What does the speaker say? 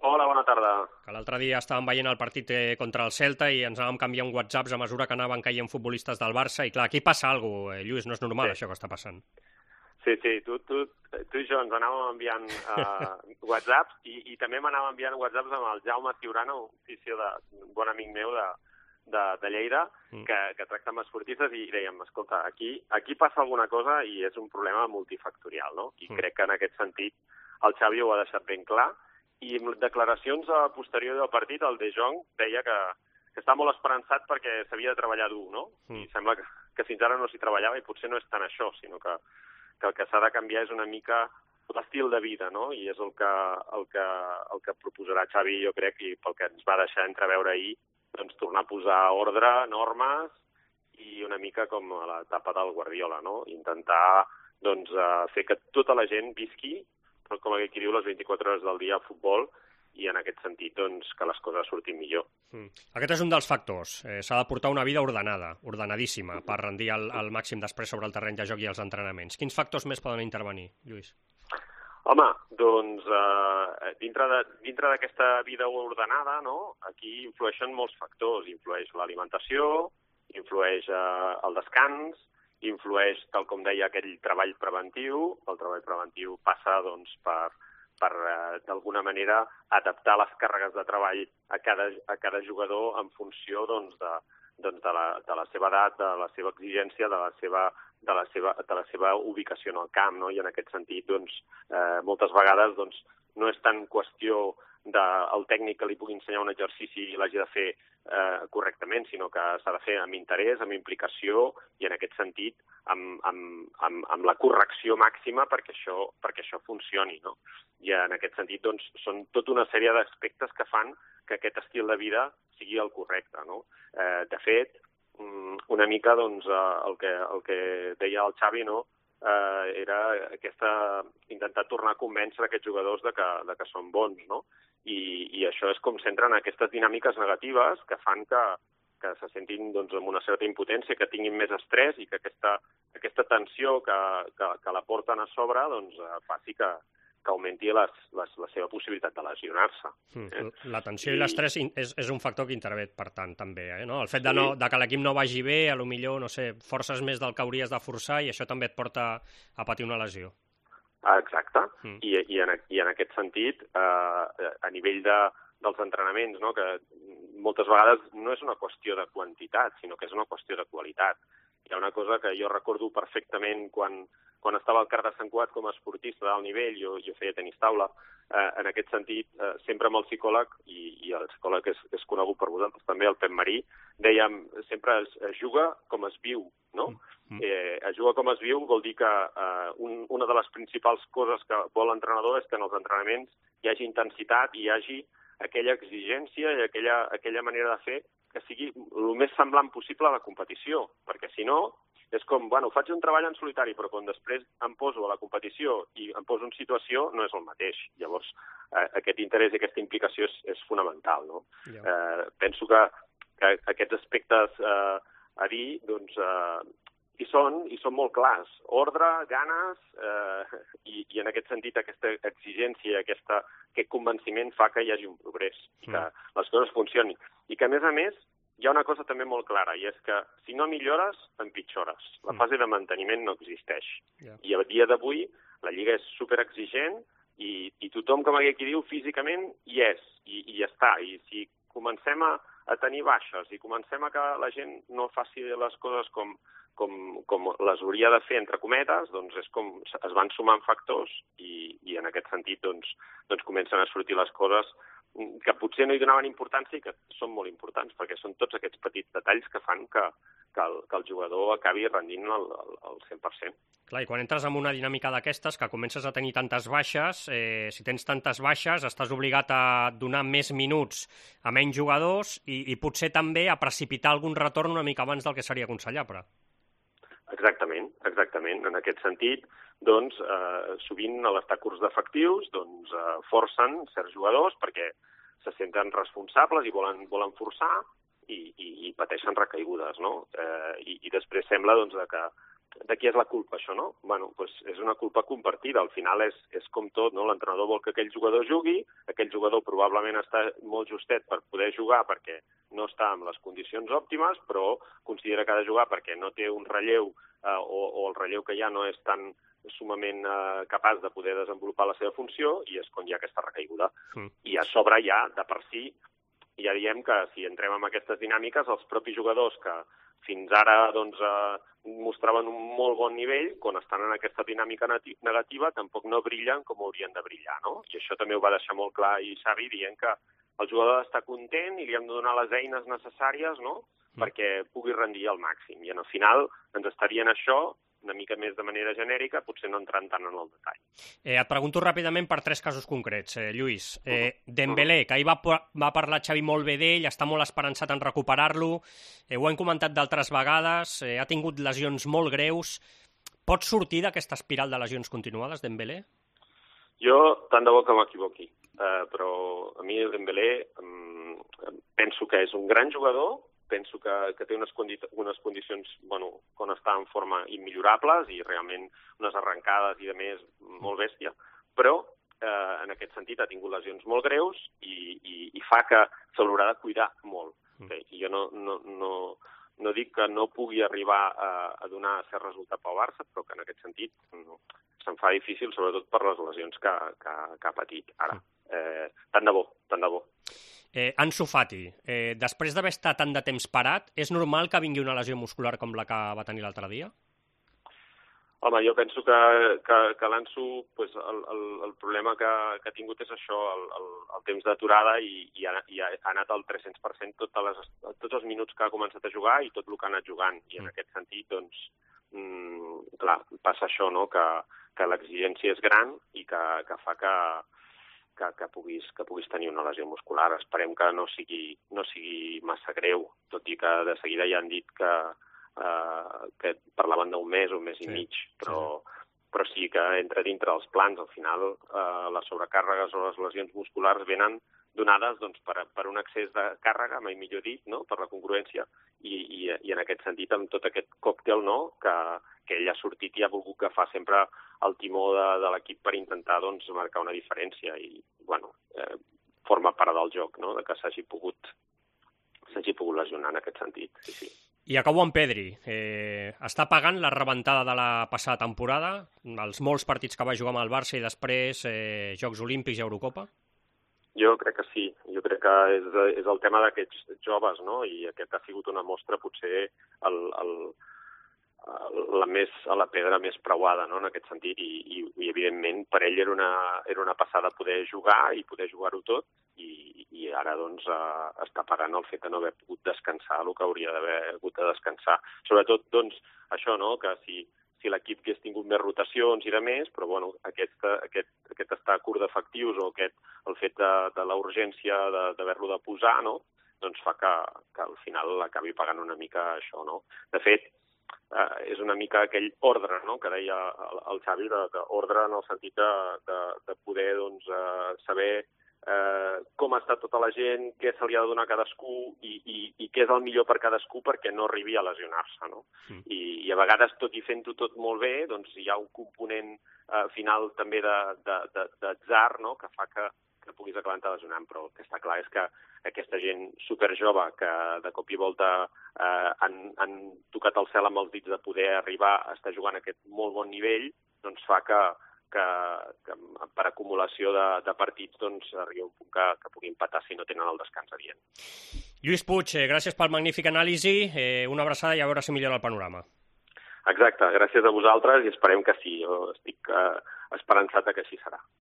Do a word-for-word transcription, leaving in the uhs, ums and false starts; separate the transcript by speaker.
Speaker 1: Hola, bona tarda.
Speaker 2: Que l'altre dia estàvem veient el partit eh, contra el Celta i ens anàvem canviant whatsapps a mesura que anaven caient futbolistes del Barça i clar, aquí passa alguna cosa, eh, Lluís, no és normal
Speaker 1: Sí.
Speaker 2: això que està passant.
Speaker 1: Sí, sí, tu, tu, tu i jo ens anàvem enviant uh, whatsapps i, i també m'anàvem enviant whatsapps amb el Jaume Ciurana, un fisio de, un bon amic meu de, de, de Lleida, mm. que, que tracta amb esportistes i dèiem, escolta, aquí, aquí passa alguna cosa i és un problema multifactorial, no? I mm. crec que en aquest sentit el Xavi ho ha deixat ben clar. I en declaracions a posterior del partit, el De Jong deia que, que està molt esperançat perquè s'havia de treballar dur, no? Mm. I sembla que, que fins ara no s'hi treballava i potser no és tant això, sinó que, que el que s'ha de canviar és una mica l'estil de vida, no? I és el que, el que, el que proposarà Xavi, jo crec, i pel que ens va deixar entreveure ahir, doncs tornar a posar ordre, normes i una mica com a l'etapa del Guardiola, no? Intentar doncs, fer que tota la gent visqui, però com aquí diu, les vint-i-quatre hores del dia a futbol, i en aquest sentit doncs, que les coses surtin millor.
Speaker 2: Mm. Aquest és un dels factors. Eh, s'ha de portar una vida ordenada, ordenadíssima, per rendir el, el màxim després sobre el terreny de joc i els entrenaments. Quins factors més poden intervenir, Lluís?
Speaker 1: Home, doncs, eh, dintre de, dintre d'aquesta vida ordenada, no? Aquí influeixen molts factors. Influeix l'alimentació, influeix eh, el descans, influeix, tal com deia, aquell treball preventiu. El treball preventiu passa doncs, per, per eh, d'alguna manera, adaptar les càrregues de treball a cada, a cada jugador en funció doncs, de, doncs, de, la, de la seva edat, de la seva exigència, de la seva, de la seva, de la seva ubicació en el camp. No? I en aquest sentit, doncs, eh, moltes vegades doncs, no és tant qüestió del tècnic que li pugui ensenyar un exercici i l'hagi de fer eh, correctament, sinó que s'ha de fer amb interès, amb implicació i en aquest sentit amb, amb, amb, amb la correcció màxima perquè això, perquè això funcioni. No? I en aquest sentit doncs, són tota una sèrie d'aspectes que fan que aquest estil de vida sigui el correcte. No? Eh, de fet, una mica doncs, el, que, el que deia el Xavi, no? eh, era aquesta, intentar tornar a convèncer aquests jugadors de que, de que són bons, no? I, i això és com s'entra en aquestes dinàmiques negatives que fan que, que se sentin doncs, amb una certa impotència, que tinguin més estrès i que aquesta, aquesta tensió que, que, que la porten a sobre doncs, faci que, que augmenti les, les, la seva possibilitat de lesionar-se.
Speaker 2: Mm. Eh? La tensió i, i l'estrès és, és un factor que intervé, per tant, també. Eh? No? El fet de, no, de que l'equip no vagi bé, a lo millor, no sé, forces més del que hauries de forçar i això també et porta a patir una lesió.
Speaker 1: Exacte, mm. I, i, en, i en aquest sentit, eh, a nivell de, dels entrenaments, no? Que moltes vegades no és una qüestió de quantitat, sinó que és una qüestió de qualitat. Hi ha una cosa que jo recordo perfectament quan, quan estava al Car de Sant Cugat com a esportista d'alt nivell, jo, jo feia tenis taula, eh, en aquest sentit, eh, sempre amb el psicòleg, i, i el psicòleg és, és conegut per vosaltres també, el Pep Marí, dèiem, sempre es, es juga com es viu, no? Mm. Eh, es juga com es viu vol dir que eh, un, una de les principals coses que vol l'entrenador és que en els entrenaments hi hagi intensitat, hi hagi aquella exigència i aquella, aquella manera de fer que sigui el més semblant possible a la competició, perquè si no, és com, bueno, faig un treball en solitari, però quan després em poso a la competició i em poso en situació, no és el mateix. Llavors, eh, aquest interès i aquesta implicació és, és fonamental, no? Yeah. Eh, penso que, que aquests aspectes eh, a dir, doncs, eh, hi són, i són molt clars. Ordre, ganes, eh, i, i en aquest sentit aquesta exigència i aquesta, aquest convenciment fa que hi hagi un progrés, mm. que les coses funcionin. I que, a més a més, hi ha una cosa també molt clara, i és que si no millores, empitjores. La fase de manteniment no existeix. Yeah. I a dia d'avui la Lliga és superexigent i, i tothom, com aquí diu, físicament hi és, i, i ja està. I si comencem a, a tenir baixes i comencem a que la gent no faci les coses com, com, com les hauria de fer, entre cometes, doncs és com es van sumant factors i, i en aquest sentit doncs, doncs comencen a sortir les coses que potser no hi donaven importància i que són molt importants, perquè són tots aquests petits detalls que fan que, que, el, que el jugador acabi rendint el, el, el cent per cent.
Speaker 2: Clar, i quan entres en una dinàmica d'aquestes, que comences a tenir tantes baixes, eh, si tens tantes baixes, estàs obligat a donar més minuts a menys jugadors i, i potser també a precipitar algun retorn una mica abans del que seria aconsellable.
Speaker 1: Exactament, exactament. En aquest sentit, doncs, eh, sovint a l'estar curts d'efectius, doncs, eh, forcen certs jugadors perquè se senten responsables i volen, volen forçar i, i, i pateixen recaigudes, no? Eh, i, I després sembla doncs, que, de qui és la culpa, això, no? Bueno, doncs és una culpa compartida. Al final és, és com tot, no? L'entrenador vol que aquell jugador jugui, aquell jugador probablement està molt justet per poder jugar perquè no està en les condicions òptimes, però considera que ha de jugar perquè no té un relleu eh, o, o el relleu que hi ha no és tan sumament eh, capaç de poder desenvolupar la seva funció i és quan hi ha aquesta recaiguda. Mm. I a sobre ja, de per si, ja diem que si entrem en aquestes dinàmiques, els propis jugadors que fins ara doncs, eh, mostraven un molt bon nivell, quan estan en aquesta dinàmica negativa, tampoc no brillen com haurien de brillar, no? I això també ho va deixar molt clar i Xavi, dient que el jugador ha d'estar content i li hem de donar les eines necessàries, no?, mm. perquè pugui rendir al màxim. I al final ens estarien això una mica més de manera genèrica, potser no entrant tant en el detall.
Speaker 2: Eh, et pregunto ràpidament per tres casos concrets, eh, Lluís. Eh, Dembélé, que ahir va, va parlar Xavi molt bé d'ell, està molt esperançat en recuperar-lo, eh, ho hem comentat d'altres vegades, eh, ha tingut lesions molt greus. Pot sortir d'aquesta espiral de lesions continuades, Dembélé?
Speaker 1: Jo, tant de bo que m'equivoqui, eh, però a mi Dembélé eh, penso que és un gran jugador, penso que, que té unes, condi unes condicions, bueno, quan està en forma immillorables i realment unes arrencades i de més molt bèstia, però eh, en aquest sentit ha tingut lesions molt greus i, i, i fa que se l'haurà de cuidar molt. Okay? I jo no, no, no, no dic que no pugui arribar a, a donar cert resultat pel Barça, però que en aquest sentit no, se'n fa difícil, sobretot per les lesions que, que, que ha patit ara. Eh, tant de bo, tant de bo.
Speaker 2: Eh, Ansu Fati, eh, després d'haver estat tant de temps parat, és normal que vingui una lesió muscular com la que va tenir l'altre dia?
Speaker 1: Home, jo penso que, que, que l'Ansu, pues, el, el, el problema que, que ha tingut és això, el, el, el temps d'aturada i, i, ha, i ha anat al tres-cents per cent totes les, tots els minuts que ha començat a jugar i tot el que ha anat jugant. I en mm. aquest sentit, doncs, mm, clar, passa això, no?, que, que l'exigència és gran i que, que fa que Que, que, puguis, que puguis tenir una lesió muscular. Esperem que no sigui, no sigui massa greu, tot i que de seguida ja han dit que, eh, que parlaven d'un mes o un mes sí, i mig, però, sí. però sí que entra dintre dels plans. Al final, eh, les sobrecàrregues o les lesions musculars venen donades doncs, per, per un excés de càrrega, mai millor dit, no?, per la congruència, i, i, i en aquest sentit, amb tot aquest còctel, no?, que, que ell ha sortit i ha volgut agafar sempre el timó de, de l'equip per intentar doncs, marcar una diferència i, bueno, eh, forma part del joc, no?, de que s'hagi pogut, s'hagi pogut lesionar en aquest sentit. Sí, sí.
Speaker 2: I acabo amb Pedri. Eh, està pagant la rebentada de la passada temporada, els molts partits que va jugar amb el Barça i després eh, Jocs Olímpics i Eurocopa?
Speaker 1: Jo crec que sí. Jo crec que és, és el tema d'aquests joves, no?, i aquest ha sigut una mostra potser el, el, la, més, la pedra més preuada, no?, en aquest sentit, i, i, i evidentment per ell era una, era una passada poder jugar i poder jugar-ho tot, i, i ara doncs eh, està pagant el fet de no haver pogut descansar el que hauria d'haver hagut de descansar. Sobretot, doncs, això, no?, que si, si l'equip hagués tingut més rotacions i de més, però bueno, aquest, aquest, aquest estar curt d'efectius o aquest, el fet de, de la urgència d'haver-lo de, de posar, no?, doncs fa que, que al final acabi pagant una mica això, no? De fet, eh, és una mica aquell ordre, no?, que deia el, el Xavi, de, de ordre en el sentit de, de, de poder doncs, eh, saber eh, com està tota la gent, què se li ha de donar a cadascú i, i, i què és el millor per cadascú perquè no arribi a lesionar-se, no? Mm. I, I a vegades, tot i fent-ho tot molt bé, doncs hi ha un component eh, final també d'atzar, no?, que fa que, que puguis acabar lesionant, però el que està clar és que aquesta gent superjove que de cop i volta eh, han, han tocat el cel amb els dits de poder arribar a estar jugant a aquest molt bon nivell, doncs fa que Que, que per acumulació de, de partits doncs, arriba un punt que, que pugui empatar si no tenen el descans adient.
Speaker 2: Lluís Puig, eh, gràcies pel magnífic anàlisi, eh, una abraçada i a veure si millora el panorama.
Speaker 1: Exacte, gràcies a vosaltres i esperem que sí, jo estic eh, esperançat que així serà.